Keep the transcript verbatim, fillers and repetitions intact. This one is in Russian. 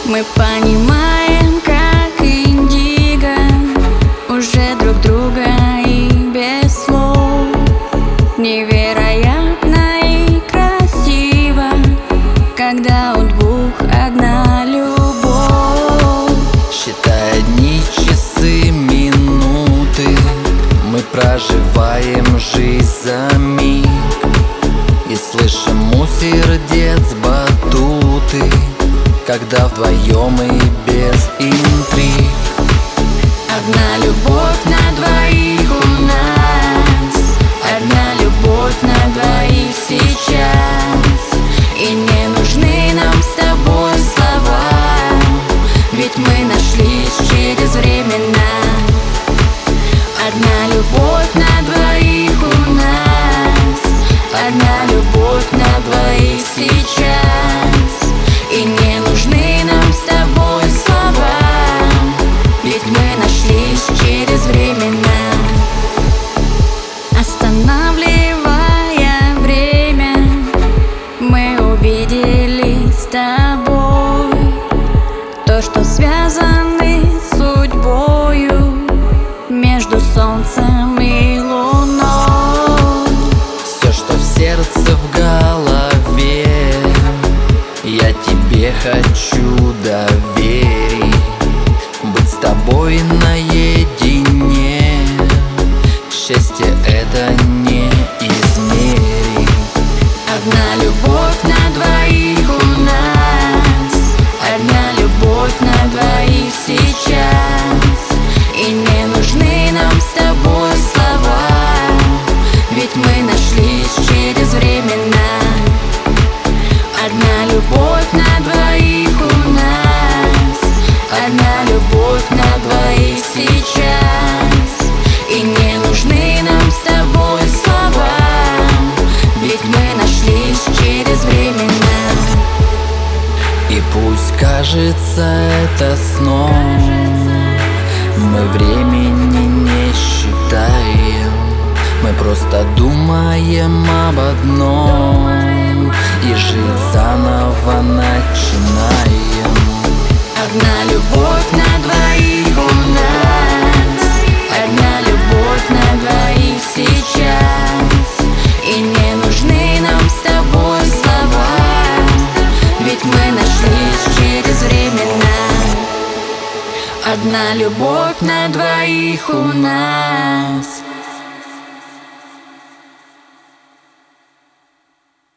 Мы понимаем, как индиго, уже друг друга и без слов. Невероятно и красиво, когда у двух одна любовь. Считая дни, часы, минуты, мы проживаем жизнь за миг и слышим у сердец батуты, когда вдвоем и без интриг. Одна любовь на двоих у нас, одна любовь на двоих сейчас. И не нужны нам с тобой слова, ведь мы нашлись через времена. Одна любовь на двоих у нас, одна любовь на двоих сейчас. И не нужны нам с тобой слова, ведь мы нашлись через времена. Останавливая время, мы увидели с тобой то, что связаны судьбою между солнцем и луной. Все, что в сердце, в голове, я тебе хочу доверить. Быть с тобой наедине, счастье это не измерить. Одна любовь на двоих у нас, одна любовь на двоих сейчас. И не нужны нам с тобой слова, ведь мы нашлись через времена. Одна любовь на двоих у нас, одна любовь на двоих сейчас. И не нужны нам с тобой слова, ведь мы нашлись через времена. И пусть кажется это сном, мы времени не считаем, мы просто думаем об одном и жить заново начинаем. Одна любовь на двоих у нас, одна любовь на двоих сейчас. И не нужны нам с тобой слова, ведь мы нашлись через времена. Одна любовь на двоих у нас.